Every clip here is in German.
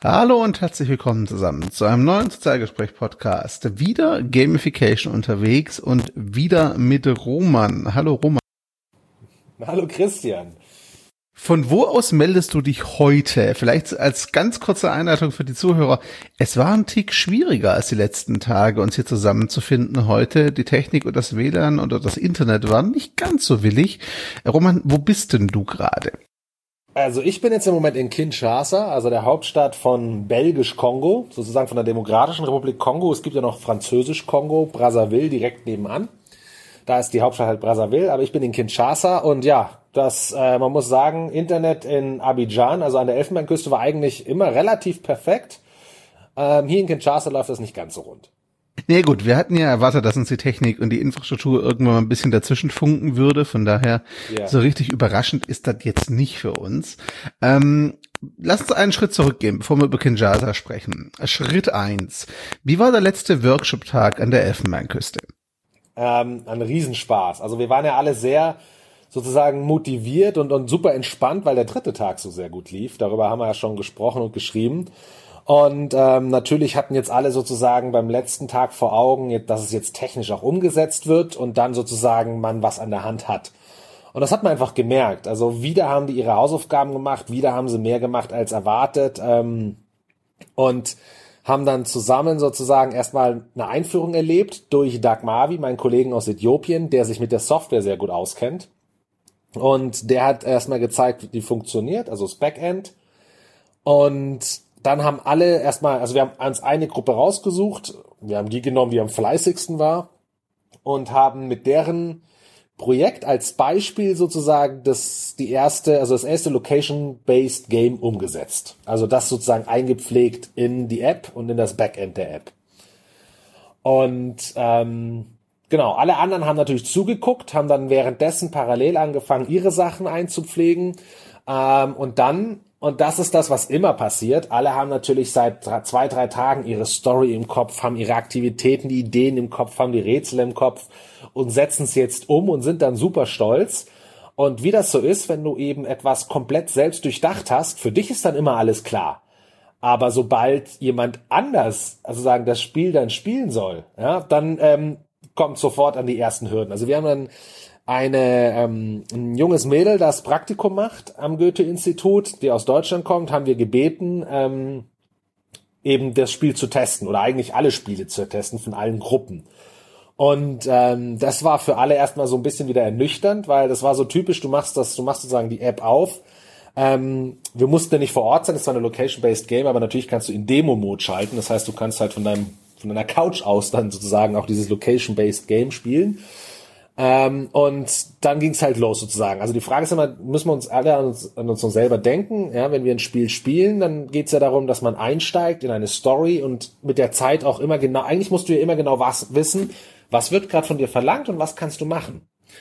Hallo und herzlich willkommen zusammen zu einem neuen Sozialgespräch-Podcast. Wieder Gamification unterwegs und wieder mit Roman. Hallo Roman. Hallo Christian. Von wo aus meldest du dich heute? Vielleicht als ganz kurze Einleitung für die Zuhörer. Es war ein Tick schwieriger als die letzten Tage, uns hier zusammenzufinden heute. Die Technik und das WLAN oder das Internet waren nicht ganz so willig. Roman, wo bist denn du gerade? Also ich bin jetzt im Moment in Kinshasa, also der Hauptstadt von Belgisch-Kongo, sozusagen von der Demokratischen Republik Kongo. Es gibt ja noch Französisch-Kongo, Brazzaville direkt nebenan. Da ist die Hauptstadt halt Brazzaville, aber ich bin in Kinshasa und ja, man muss sagen, Internet in Abidjan, also an der Elfenbeinküste, war eigentlich immer relativ perfekt. Hier in Kinshasa läuft das nicht ganz so rund. Nee, gut, wir hatten ja erwartet, dass uns die Technik und die Infrastruktur irgendwann mal ein bisschen dazwischen funken würde. Von daher, So richtig überraschend ist das jetzt nicht für uns. Lass uns einen Schritt zurückgehen, bevor wir über Kinshasa sprechen. Schritt 1. Wie war der letzte Workshop-Tag an der Elfenbeinküste? Ein Riesenspaß. Also wir waren ja alle sehr sozusagen motiviert und super entspannt, weil der dritte Tag so sehr gut lief. Darüber haben wir ja schon gesprochen und geschrieben. Und natürlich hatten jetzt alle sozusagen beim letzten Tag vor Augen, dass es jetzt technisch auch umgesetzt wird und dann sozusagen man was an der Hand hat. Und das hat man einfach gemerkt. Also wieder haben die ihre Hausaufgaben gemacht, wieder haben sie mehr gemacht als erwartet und haben dann zusammen sozusagen erstmal eine Einführung erlebt durch Doug Mavi, meinen Kollegen aus Äthiopien, der sich mit der Software sehr gut auskennt. Und der hat erstmal gezeigt, wie die funktioniert, also das Backend. Und dann haben alle erstmal, also wir haben uns eine Gruppe rausgesucht, wir haben die genommen, die am fleißigsten war und haben mit deren Projekt als Beispiel sozusagen das erste Location-Based Game umgesetzt. Also das sozusagen eingepflegt in die App und in das Backend der App. Und genau, alle anderen haben natürlich zugeguckt, haben dann währenddessen parallel angefangen, ihre Sachen einzupflegen und das ist das, was immer passiert. Alle haben natürlich seit 2-3 Tagen ihre Story im Kopf, haben ihre Aktivitäten, die Ideen im Kopf, haben die Rätsel im Kopf und setzen es jetzt um und sind dann super stolz. Und wie das so ist, wenn du eben etwas komplett selbst durchdacht hast, für dich ist dann immer alles klar. Aber sobald jemand anders, also sagen, das Spiel dann spielen soll, ja, dann kommt sofort an die ersten Hürden. Also wir haben dann ein junges Mädel, das Praktikum macht am Goethe-Institut, die aus Deutschland kommt, haben wir gebeten, eben das Spiel zu testen oder eigentlich alle Spiele zu testen von allen Gruppen. Und das war für alle erstmal so ein bisschen wieder ernüchternd, weil das war so typisch, du machst sozusagen die App auf. Wir mussten ja nicht vor Ort sein, das war eine Location-Based Game, aber natürlich kannst du in Demo-Mode schalten. Das heißt, du kannst halt von deiner Couch aus dann sozusagen auch dieses Location-Based Game spielen. Und dann ging's halt los sozusagen. Also die Frage ist immer, müssen wir uns alle an uns selber denken? Ja, wenn wir ein Spiel spielen, dann geht's ja darum, dass man einsteigt in eine Story und mit der Zeit auch immer genau, eigentlich musst du ja immer genau was wissen, was wird gerade von dir verlangt und was kannst du machen.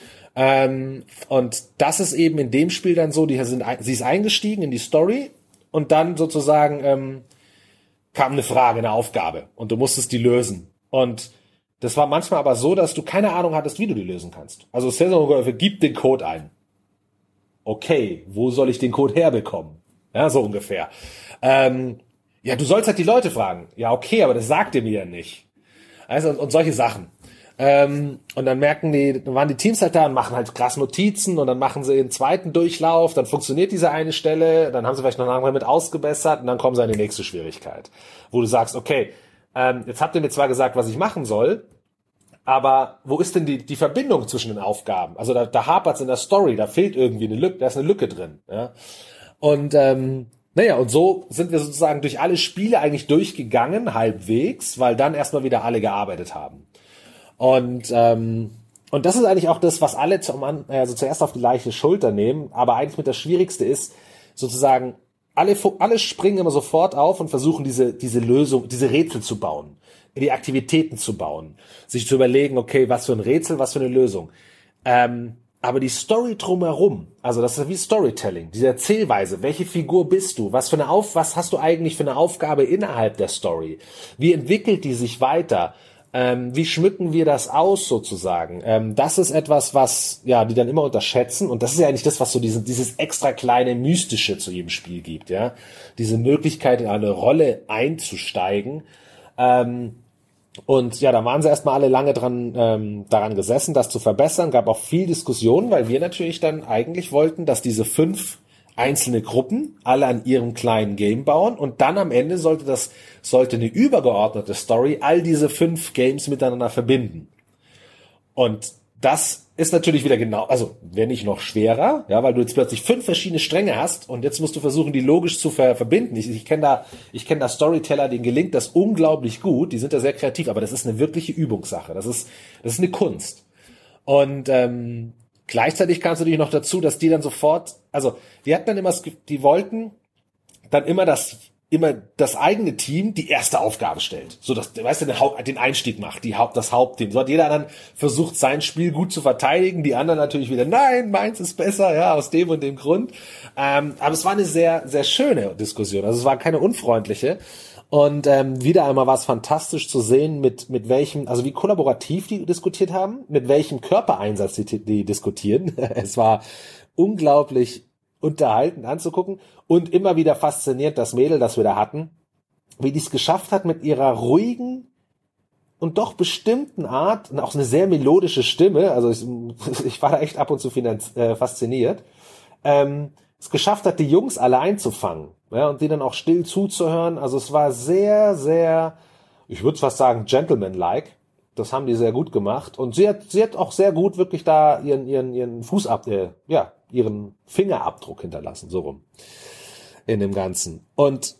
Und das ist eben in dem Spiel dann so, sie ist eingestiegen in die Story und dann sozusagen kam eine Frage, eine Aufgabe und du musstest die lösen. Und das war manchmal aber so, dass du keine Ahnung hattest, wie du die lösen kannst. Also gib den Code ein. Okay, wo soll ich den Code herbekommen? Ja, so ungefähr. Ja, du sollst halt die Leute fragen. Ja, okay, aber das sagt ihr mir ja nicht. Also und solche Sachen. Und dann dann waren die Teams halt da und machen halt krass Notizen und dann machen sie den zweiten Durchlauf, dann funktioniert diese eine Stelle, dann haben sie vielleicht noch eine andere mit ausgebessert und dann kommen sie an die nächste Schwierigkeit. Wo du sagst, okay, jetzt habt ihr mir zwar gesagt, was ich machen soll, aber wo ist denn die Verbindung zwischen den Aufgaben? Also da hapert's in der Story, da fehlt irgendwie eine Lücke, da ist eine Lücke drin. Ja? Und und so sind wir sozusagen durch alle Spiele eigentlich durchgegangen, halbwegs, weil dann erstmal wieder alle gearbeitet haben. Und das ist eigentlich auch das, was alle zuerst auf die leichte Schulter nehmen, aber eigentlich mit das Schwierigste ist, sozusagen, alle springen immer sofort auf und versuchen diese Lösung, diese Rätsel zu bauen, die Aktivitäten zu bauen, sich zu überlegen, okay, was für ein Rätsel, was für eine Lösung. Aber die Story drumherum, also das ist wie Storytelling, diese Erzählweise, welche Figur bist du, was hast du eigentlich für eine Aufgabe innerhalb der Story, wie entwickelt die sich weiter, Wie schmücken wir das aus sozusagen? Das ist etwas, was ja die dann immer unterschätzen, und das ist ja eigentlich das, was so dieses extra kleine Mystische zu jedem Spiel gibt, ja, diese Möglichkeit in eine Rolle einzusteigen. Und ja, da waren sie erstmal alle lange daran gesessen, das zu verbessern. Gab auch viel Diskussion, weil wir natürlich dann eigentlich wollten, dass diese 5 einzelne Gruppen alle an ihrem kleinen Game bauen, und dann am Ende sollte eine übergeordnete Story all diese 5 Games miteinander verbinden. Und das ist natürlich wieder genau, also wenn nicht noch schwerer, ja, weil du jetzt plötzlich 5 verschiedene Stränge hast und jetzt musst du versuchen, die logisch zu verbinden. Ich kenne da Storyteller, denen gelingt das unglaublich gut, die sind da sehr kreativ, aber das ist eine wirkliche Übungssache. Das ist eine Kunst. Und gleichzeitig kam es natürlich noch dazu, dass die dann sofort, also die hatten dann immer, die wollten dann immer das eigene Team die erste Aufgabe stellt. So, dass, weißt du, den Einstieg macht, das Hauptteam. So hat jeder dann versucht, sein Spiel gut zu verteidigen, die anderen natürlich wieder, nein, meins ist besser, ja, aus dem und dem Grund. Aber es war eine sehr, sehr schöne Diskussion. Also es war keine unfreundliche. Und wieder einmal war es fantastisch zu sehen, mit welchem, also wie kollaborativ die diskutiert haben, mit welchem Körpereinsatz die diskutieren. Es war unglaublich unterhaltend anzugucken und immer wieder faszinierend, das Mädel, das wir da hatten, wie die es geschafft hat, mit ihrer ruhigen und doch bestimmten Art und auch eine sehr melodische Stimme, also ich war da echt ab und zu fasziniert, es geschafft hat, die Jungs alle einzufangen, ja, und denen auch still zuzuhören. Also es war sehr, sehr, ich würde fast sagen, gentleman-like. Das haben die sehr gut gemacht. Und sie hat auch sehr gut wirklich da ihren ihren Fingerabdruck hinterlassen, so rum, in dem Ganzen. Und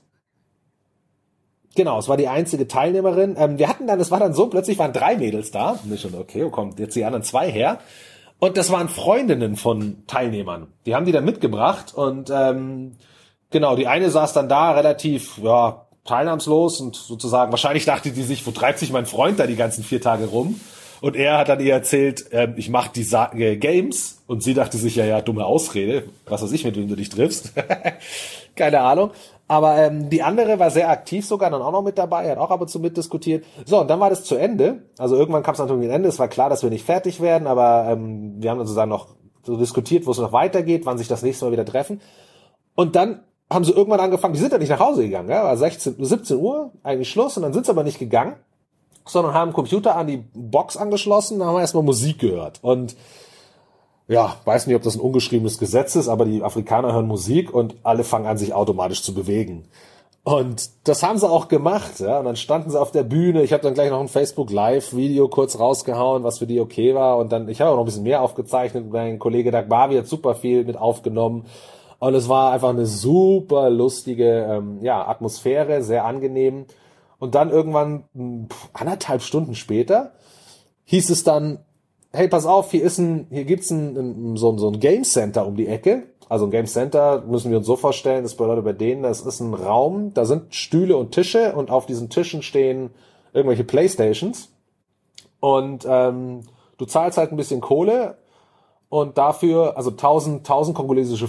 genau, es war die einzige Teilnehmerin. Es war dann so, plötzlich waren 3 Mädels da. Und ich schon, okay, wo kommt jetzt die anderen 2 her? Und das waren Freundinnen von Teilnehmern. Die haben die dann mitgebracht und genau, die eine saß dann da relativ teilnahmslos und sozusagen, wahrscheinlich dachte die sich, wo treibt sich mein Freund da die ganzen 4 Tage rum? Und er hat dann ihr erzählt, ich mache die Games, und sie dachte sich, ja, dumme Ausrede, was weiß ich, mit wem du dich triffst. Keine Ahnung. Aber die andere war sehr aktiv sogar dann auch noch mit dabei, hat auch ab und zu mitdiskutiert. So, und dann war das zu Ende. Also irgendwann kam es natürlich ein Ende. Es war klar, dass wir nicht fertig werden, aber wir haben dann sozusagen noch so diskutiert, wo es noch weitergeht, wann sich das nächste Mal wieder treffen. Und dann haben sie irgendwann angefangen, die sind ja nicht nach Hause gegangen, ja, war 17 Uhr, eigentlich Schluss, und dann sind sie aber nicht gegangen, sondern haben Computer an die Box angeschlossen, dann haben wir erstmal Musik gehört. Und ja, weiß nicht, ob das ein ungeschriebenes Gesetz ist, aber die Afrikaner hören Musik und alle fangen an, sich automatisch zu bewegen. Und das haben sie auch gemacht, ja. Und dann standen sie auf der Bühne. Ich habe dann gleich noch ein Facebook Live Video kurz rausgehauen, was für die okay war. Und dann, ich habe auch noch ein bisschen mehr aufgezeichnet. Mein Kollege Dagbavi hat super viel mit aufgenommen. Und es war einfach eine super lustige, Atmosphäre, sehr angenehm. Und dann irgendwann 1,5 Stunden später hieß es dann, hey, pass auf, hier gibt's so ein Game Center um die Ecke. Also ein Game Center müssen wir uns so vorstellen, das bedeutet bei denen, das ist ein Raum, da sind Stühle und Tische, und auf diesen Tischen stehen irgendwelche Playstations. Und du zahlst halt ein bisschen Kohle, und dafür, also 1000 kongolesische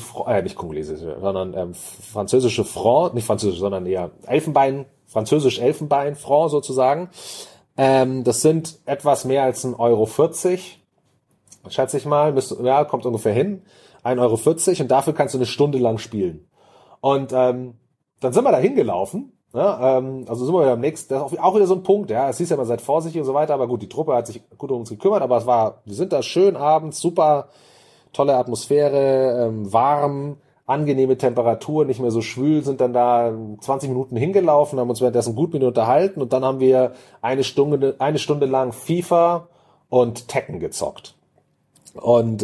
französische Franc, nicht französisch, sondern eher französisch Elfenbein-Franc sozusagen. Das sind etwas mehr als 1,40 €, schätze ich mal, kommt ungefähr hin, 1,40 €, und dafür kannst du eine Stunde lang spielen. Und dann sind wir da hingelaufen, ja, also sind wir wieder am nächsten, das ist auch wieder so ein Punkt, ja, es hieß ja, man seid vorsichtig und so weiter, aber gut, die Truppe hat sich gut um uns gekümmert, aber wir sind da schön abends, super tolle Atmosphäre, warm, angenehme Temperatur, nicht mehr so schwül, sind dann da 20 Minuten hingelaufen, haben uns währenddessen gut mit unterhalten, und dann haben wir eine Stunde lang FIFA und Tekken gezockt. Und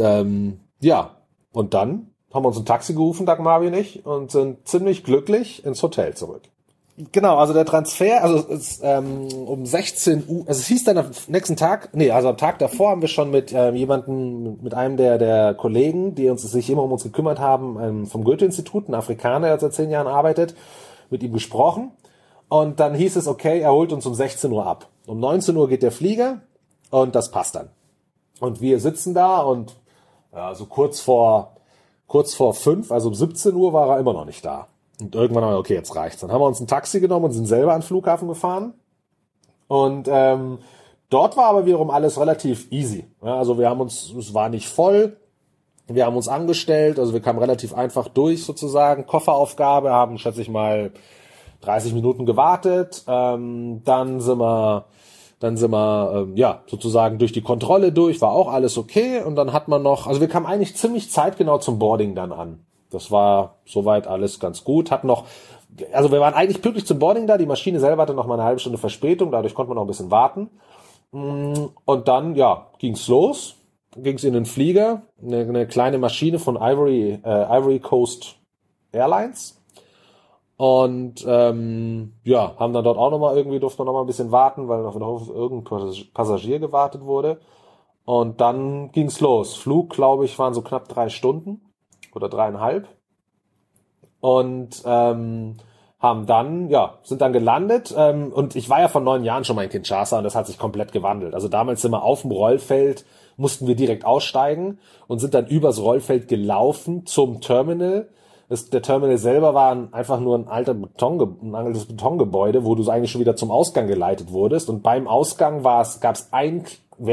und dann haben wir uns ein Taxi gerufen, Dagmar und ich, und sind ziemlich glücklich ins Hotel zurück. Genau, also der Transfer, also um 16 Uhr, also es hieß dann am nächsten Tag, am Tag davor haben wir schon mit einem der Kollegen, die sich immer um uns gekümmert haben, vom Goethe-Institut, ein Afrikaner, der seit 10 Jahren arbeitet, mit ihm gesprochen. Und dann hieß es, okay, er holt uns um 16 Uhr ab. Um 19 Uhr geht der Flieger, und das passt dann. Und wir sitzen da, und so kurz vor 5, also um 17 Uhr war er immer noch nicht da. Und irgendwann haben wir, okay, jetzt reicht's. Dann haben wir uns ein Taxi genommen und sind selber an den Flughafen gefahren. Und Dort war aber wiederum alles relativ easy. Ja, also es war nicht voll. Wir haben uns angestellt, also wir kamen relativ einfach durch sozusagen. Kofferaufgabe, haben, schätze ich mal, 30 Minuten gewartet. Dann sind wir sozusagen durch die Kontrolle durch, war auch alles okay. Und dann hat man noch, also wir kamen eigentlich ziemlich zeitgenau zum Boarding dann an. Das war soweit alles ganz gut. Also wir waren eigentlich pünktlich zum Boarding da. Die Maschine selber hatte noch mal eine halbe Stunde Verspätung, dadurch konnte man noch ein bisschen warten. Und dann, ging's los. Ging's in den Flieger, eine kleine Maschine von Ivory Coast Airlines. Und haben dann dort auch durften wir noch mal ein bisschen warten, weil noch auf irgendein Passagier gewartet wurde. Und dann ging's los. Flug, glaube ich, waren so knapp 3 Stunden oder 3,5. Und sind dann gelandet. Und ich war ja vor 9 Jahren schon mal in Kinshasa und das hat sich komplett gewandelt. Also damals sind wir auf dem Rollfeld, mussten wir direkt aussteigen und sind dann übers Rollfeld gelaufen zum Terminal. Der Terminal selber war einfach nur ein altes Betongebäude, wo du eigentlich schon wieder zum Ausgang geleitet wurdest. Und beim Ausgang gab's eine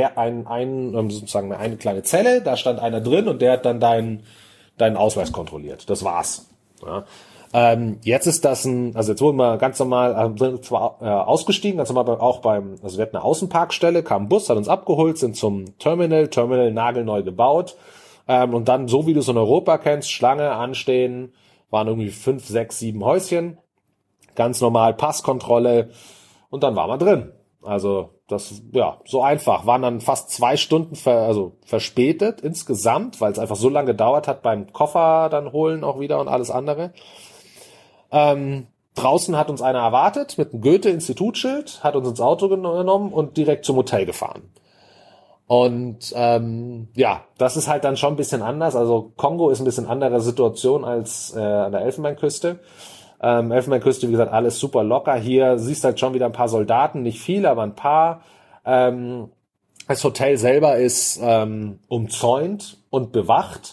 kleine Zelle, da stand einer drin und der hat dann deinen Ausweis kontrolliert. Das war's. Ja. Jetzt ist das jetzt wurden wir ganz normal, sind zwar ausgestiegen, ganz normal wir hatten eine Außenparkstelle, kam ein Bus, hat uns abgeholt, sind zum Terminal nagelneu gebaut, und dann, so wie du es in Europa kennst, Schlange, anstehen, waren irgendwie 5, 6, 7 Häuschen, ganz normal Passkontrolle, und dann waren wir drin. Also, das, so einfach, waren dann fast 2 Stunden verspätet insgesamt, weil es einfach so lange gedauert hat beim Koffer dann holen auch wieder und alles andere. Draußen hat uns einer erwartet mit einem Goethe-Institutsschild, hat uns ins Auto genommen und direkt zum Hotel gefahren. Und das ist halt dann schon ein bisschen anders. Also Kongo ist ein bisschen andere Situation als an der Elfenbeinküste. Elfenbeinküste, wie gesagt, alles super locker. Hier siehst halt schon wieder ein paar Soldaten, nicht viele, aber ein paar. Das Hotel selber ist umzäunt und bewacht.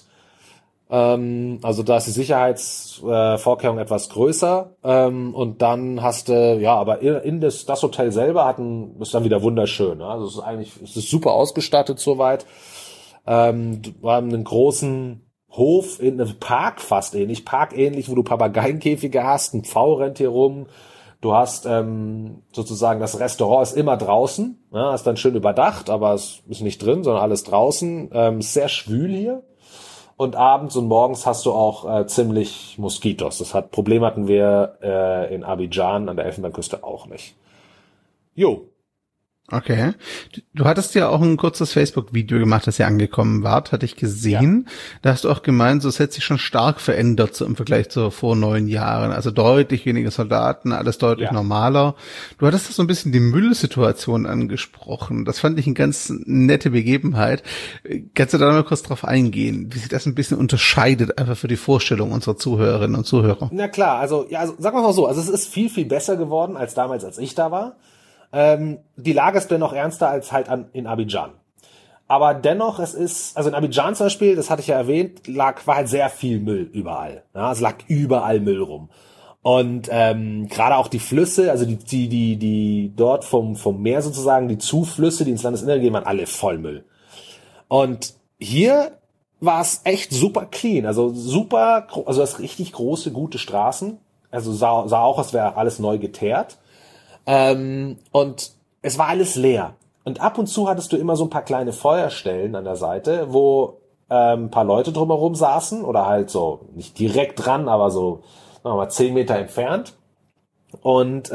Also da ist die Sicherheitsvorkehrung etwas größer, und dann hast du, aber in das Hotel selber ist dann wieder wunderschön, ne? Also es ist super ausgestattet soweit. Wir haben einen großen Hof in einem Park parkähnlich, wo du Papageienkäfige hast, ein Pfau rennt hier rum. Du hast sozusagen, das Restaurant ist immer draußen, ne? Ist dann schön überdacht, aber es ist nicht drin, sondern alles draußen. Sehr schwül hier. Und abends und morgens hast du auch ziemlich Moskitos. Problem hatten wir in Abidjan an der Elfenbeinküste auch nicht. Jo. Okay. Du hattest ja auch ein kurzes Facebook-Video gemacht, das ihr angekommen wart, hatte ich gesehen. Ja. Da hast du auch gemeint, so es hat sich schon stark verändert so im Vergleich zu vor 9 Jahren. Also deutlich weniger Soldaten, alles deutlich normaler. Du hattest so ein bisschen die Müllsituation angesprochen. Das fand ich eine ganz nette Begebenheit. Kannst du da mal kurz drauf eingehen, wie sich das ein bisschen unterscheidet, einfach für die Vorstellung unserer Zuhörerinnen und Zuhörer? Na klar, also sagen wir mal so, also es ist viel, viel besser geworden als damals, als ich da war. Die Lage ist dennoch ernster als halt in Abidjan. Aber dennoch, also in Abidjan zum Beispiel, das hatte ich ja erwähnt, war halt sehr viel Müll überall. Ja, es lag überall Müll rum. Und gerade auch die Flüsse, also die dort vom Meer sozusagen, die Zuflüsse, die ins Landesinnere gehen, waren alle voll Müll. Und hier war es echt super clean, also das richtig große, gute Straßen. Also sah auch, als wäre alles neu geteert. Und es war alles leer. Und ab und zu hattest du immer so ein paar kleine Feuerstellen an der Seite, wo ein paar Leute drumherum saßen oder halt so, nicht direkt dran, aber so, sagen wir mal, 10 Meter entfernt. Und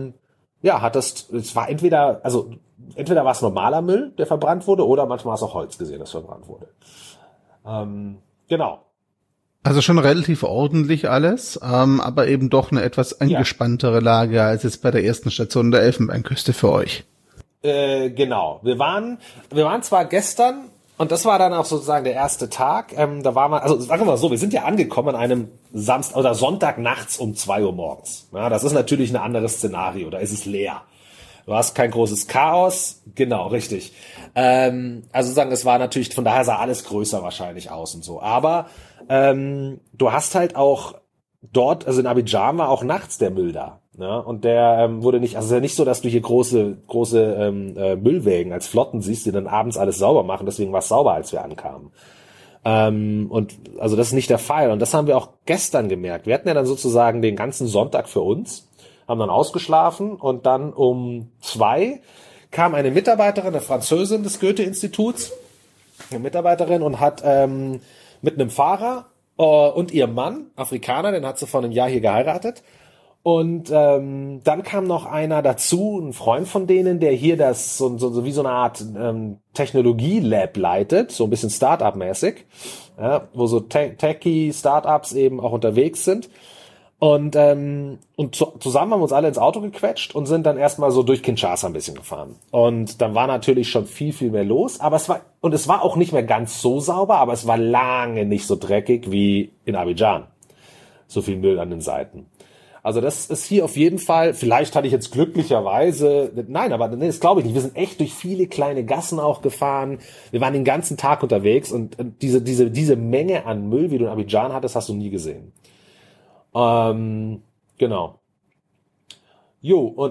es war entweder war es normaler Müll, der verbrannt wurde, oder manchmal hast du auch Holz gesehen, das verbrannt wurde. Genau. Also schon relativ ordentlich alles, aber eben doch eine etwas angespanntere Lage als jetzt bei der ersten Station der Elfenbeinküste für euch. Genau. Wir waren zwar gestern, und das war dann auch sozusagen der erste Tag, da war man, also sagen wir mal so, wir sind ja angekommen an einem Samstag oder Sonntag nachts um 2 Uhr morgens. Ja, das ist natürlich ein anderes Szenario, da ist es leer. Du hast kein großes Chaos, genau, richtig. Also sagen, es war natürlich, von daher sah alles größer wahrscheinlich aus und so. Aber du hast halt auch dort, also in Abidjan war auch nachts der Müll da. Ja, und der wurde nicht, also es ist ja nicht so, dass du hier große Müllwägen als Flotten siehst, die dann abends alles sauber machen, deswegen war es sauber, als wir ankamen. Und also das ist nicht der Fall. Und das haben wir auch gestern gemerkt. Wir hatten ja dann sozusagen den ganzen Sonntag für uns, haben dann ausgeschlafen und dann um 2 kam eine Mitarbeiterin, eine Französin des Goethe-Instituts, eine Mitarbeiterin und hat mit einem Fahrer und ihrem Mann, Afrikaner, den hat sie vor einem Jahr hier geheiratet. Und dann kam noch einer dazu, ein Freund von denen, der hier das so wie so eine Art Technologie-Lab leitet, so ein bisschen Start-up-mäßig, ja, wo so Techie-Startups eben auch unterwegs sind. Und zusammen haben wir uns alle ins Auto gequetscht und sind dann erstmal so durch Kinshasa ein bisschen gefahren. Und dann war natürlich schon viel, viel mehr los, aber es war auch nicht mehr ganz so sauber, aber es war lange nicht so dreckig wie in Abidjan. So viel Müll an den Seiten. Also das ist hier auf jeden Fall, vielleicht hatte ich jetzt glücklicherweise, nein, aber nee, das glaube ich nicht. Wir sind echt durch viele kleine Gassen auch gefahren. Wir waren den ganzen Tag unterwegs und diese Menge an Müll, wie du in Abidjan hattest, hast du nie gesehen. Genau. Jo, und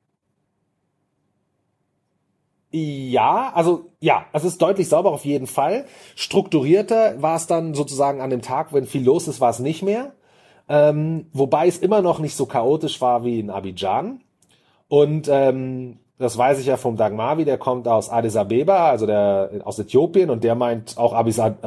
also es ist deutlich sauber auf jeden Fall. Strukturierter war es dann sozusagen an dem Tag, wenn viel los ist, war es nicht mehr. Wobei es immer noch nicht so chaotisch war wie in Abidjan. Und das weiß ich ja vom Dagmavi, der kommt aus Addis Abeba, also aus Äthiopien, und der meint auch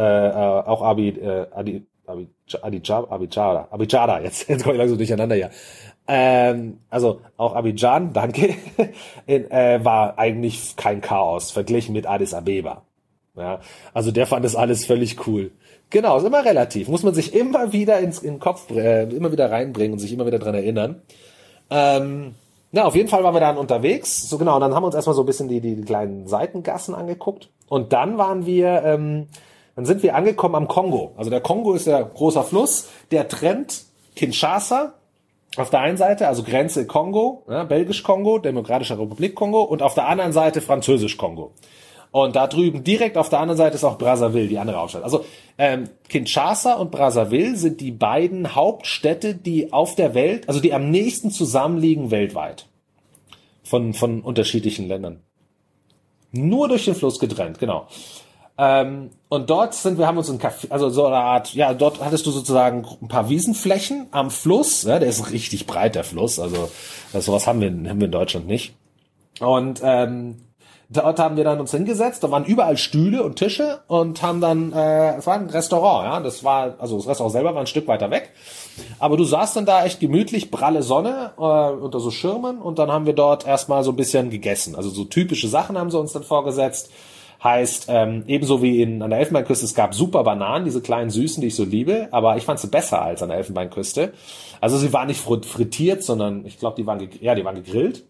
Abidjan, jetzt komme ich langsam durcheinander hier. Also auch Abidjan, danke, war eigentlich kein Chaos, verglichen mit Addis Abeba. Ja, also der fand das alles völlig cool. Genau, ist immer relativ. Muss man sich immer wieder in den Kopf, immer wieder reinbringen und sich immer wieder dran erinnern. Auf jeden Fall waren wir dann unterwegs. So genau, und dann haben wir uns erstmal so ein bisschen die kleinen Seitengassen angeguckt. Und dann dann sind wir angekommen am Kongo. Also der Kongo ist ja großer Fluss, der trennt Kinshasa auf der einen Seite, also Grenze Kongo, Belgisch-Kongo, Demokratische Republik Kongo, und auf der anderen Seite Französisch-Kongo. Und da drüben direkt auf der anderen Seite ist auch Brazzaville, die andere Hauptstadt. Also Kinshasa und Brazzaville sind die beiden Hauptstädte, die auf der Welt, also die am nächsten zusammenliegen weltweit. Von unterschiedlichen Ländern. Nur durch den Fluss getrennt, genau. Und dort haben uns ein Café, also so eine Art, ja, dort hattest du sozusagen ein paar Wiesenflächen am Fluss, ja, der ist richtig breit, der Fluss, also sowas haben wir in Deutschland nicht. Und dort haben wir dann uns hingesetzt, da waren überall Stühle und Tische und haben dann, es war ein Restaurant, ja, das Restaurant selber war ein Stück weiter weg, aber du saßt dann da echt gemütlich, pralle Sonne, unter so Schirmen, und dann haben wir dort erstmal so ein bisschen gegessen, also so typische Sachen haben sie uns dann vorgesetzt, heißt, ebenso wie an der Elfenbeinküste, es gab super Bananen, diese kleinen Süßen, die ich so liebe, aber ich fand sie besser als an der Elfenbeinküste, also sie waren nicht frittiert, sondern ich glaube, die waren gegrillt,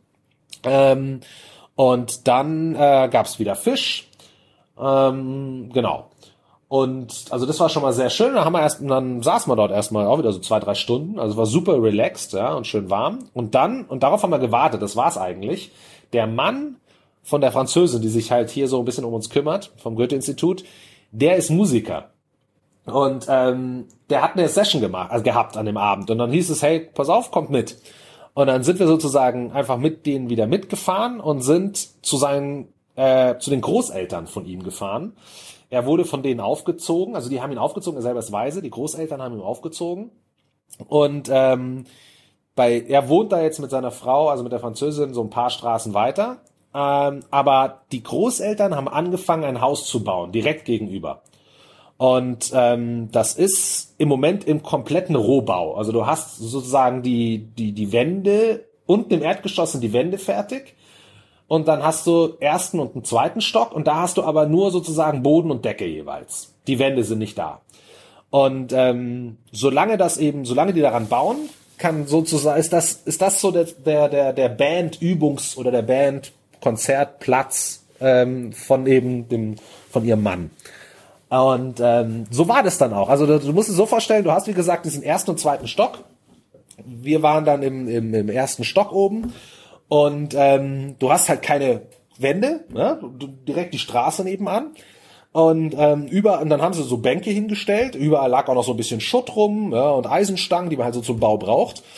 und dann gab's wieder Fisch, genau. Und also das war schon mal sehr schön. Dann saßen wir dort erstmal auch wieder so 2-3 Stunden. Also war super relaxed, ja, und schön warm. Und darauf haben wir gewartet. Das war's eigentlich. Der Mann von der Französin, die sich halt hier so ein bisschen um uns kümmert, vom Goethe-Institut, der ist Musiker. Und der hat eine Session gehabt an dem Abend. Und dann hieß es, hey, pass auf, kommt mit. Und dann sind wir sozusagen einfach mit denen wieder mitgefahren und sind zu den Großeltern von ihm gefahren. Er wurde von denen aufgezogen, also die haben ihn aufgezogen, er selber ist Waise, die Großeltern haben ihn aufgezogen. Und er wohnt da jetzt mit seiner Frau, also mit der Französin, so ein paar Straßen weiter. Aber die Großeltern haben angefangen, ein Haus zu bauen, direkt gegenüber. Und das ist im Moment im kompletten Rohbau. Also du hast sozusagen die Wände, unten im Erdgeschoss sind die Wände fertig. Und dann hast du ersten und einen zweiten Stock, und da hast du aber nur sozusagen Boden und Decke jeweils. Die Wände sind nicht da. Und solange die daran bauen, kann sozusagen ist das so der Band-Übungs- oder der Band-Konzertplatz von ihrem Mann. Und so war das dann auch. Also du musst es so vorstellen, du hast, wie gesagt, diesen ersten und zweiten Stock. Wir waren dann im ersten Stock oben, und du hast halt keine Wände, ne? Direkt die Straße nebenan. Und dann haben sie so Bänke hingestellt. Überall lag auch noch so ein bisschen Schutt rum, ja, und Eisenstangen, die man halt so zum Bau braucht.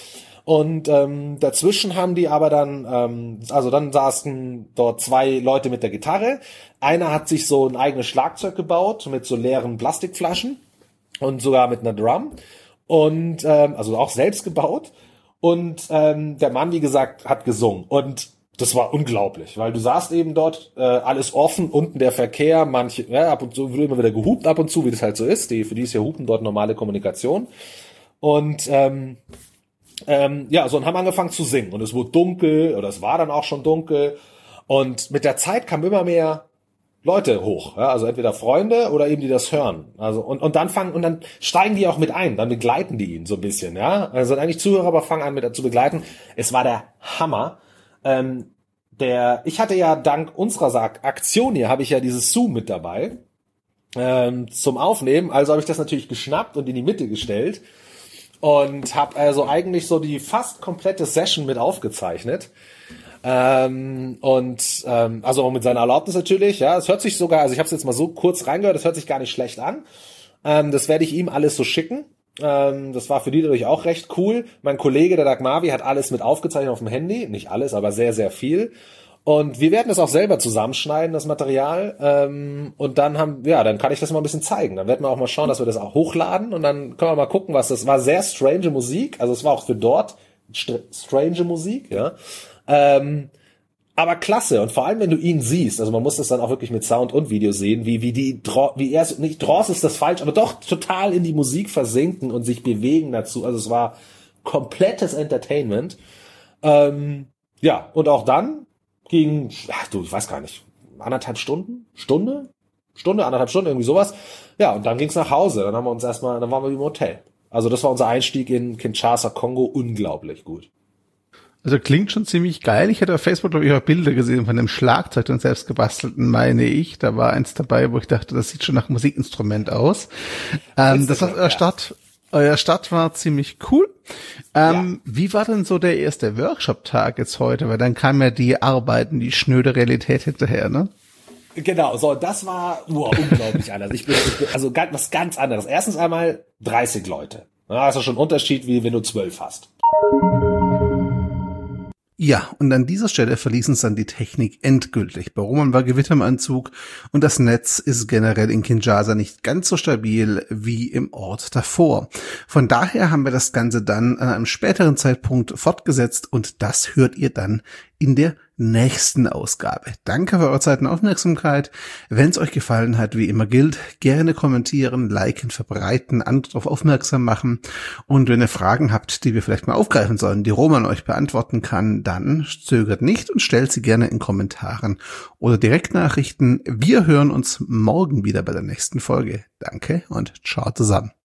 Und dazwischen haben die aber dann, also dann saßen dort 2 Leute mit der Gitarre. Einer hat sich so ein eigenes Schlagzeug gebaut mit so leeren Plastikflaschen und sogar mit einer Drum und also auch selbst gebaut. Und der Mann, wie gesagt, hat gesungen. Und das war unglaublich, weil du saßt eben dort, alles offen, unten der Verkehr, manche, ja, ab und zu wird immer wieder gehupt, ab und zu, wie das halt so ist. Für die ist ja Hupen dort normale Kommunikation. Und ja, so und haben angefangen zu singen und es wurde dunkel oder es war dann auch schon dunkel und mit der Zeit kamen immer mehr Leute hoch, ja, also entweder Freunde oder eben die das hören, also und dann steigen die auch mit ein, dann begleiten die ihn so ein bisschen, ja, also eigentlich Zuhörer, aber fangen an mit zu begleiten. Es war der Hammer. Ich hatte ja dank unserer Aktion hier habe ich ja dieses Zoom mit dabei zum Aufnehmen, also habe ich das natürlich geschnappt und in die Mitte gestellt. Und habe also eigentlich so die fast komplette Session mit aufgezeichnet. Also auch mit seiner Erlaubnis natürlich, ja. Es hört sich sogar, also ich habe es jetzt mal so kurz reingehört, es hört sich gar nicht schlecht an. Das werde ich ihm alles so schicken. Das war für die natürlich auch recht cool. Mein Kollege, der Dagmavi, hat alles mit aufgezeichnet auf dem Handy. Nicht alles, aber sehr, sehr viel. Und wir werden es auch selber zusammenschneiden, das Material. Und dann dann kann ich das mal ein bisschen zeigen. Dann werden wir auch mal schauen, dass wir das auch hochladen. Und dann können wir mal gucken, was das war. Sehr strange Musik. Also es war auch für dort strange Musik, ja. Aber klasse. Und vor allem, wenn du ihn siehst, also man muss das dann auch wirklich mit Sound und Video sehen, wie er, nicht Trance ist das falsch, aber doch total in die Musik versinken und sich bewegen dazu. Also es war komplettes Entertainment. Ja, und auch dann ich weiß gar nicht, anderthalb Stunden, anderthalb Stunden, irgendwie sowas. Ja, und dann ging's nach Hause. Dann waren wir im Hotel. Also das war unser Einstieg in Kinshasa, Kongo, unglaublich gut. Also klingt schon ziemlich geil. Ich hatte auf Facebook, glaube ich, auch Bilder gesehen von dem Schlagzeug, den selbst gebastelten, meine ich. Da war eins dabei, wo ich dachte, das sieht schon nach Musikinstrument aus. Das heißt, euer Start war ziemlich cool. Wie war denn so der erste Workshop-Tag jetzt heute? Weil dann kam ja die Arbeiten, die schnöde Realität hinterher, ne? Genau, so, das war unglaublich anders. Ich bin also was ganz anderes. Erstens einmal 30 Leute. Ja, das ist schon ein Unterschied, wie wenn du 12 hast. Ja, und an dieser Stelle verließ uns dann die Technik endgültig. Bei Roman war Gewitter im Anzug und das Netz ist generell in Kinshasa nicht ganz so stabil wie im Ort davor. Von daher haben wir das Ganze dann an einem späteren Zeitpunkt fortgesetzt und das hört ihr dann in der nächsten Ausgabe. Danke für eure Zeit und Aufmerksamkeit. Wenn es euch gefallen hat, wie immer gilt, gerne kommentieren, liken, verbreiten, andere darauf aufmerksam machen. Und wenn ihr Fragen habt, die wir vielleicht mal aufgreifen sollen, die Roman euch beantworten kann, dann zögert nicht und stellt sie gerne in Kommentaren oder Direktnachrichten. Wir hören uns morgen wieder bei der nächsten Folge. Danke und ciao zusammen.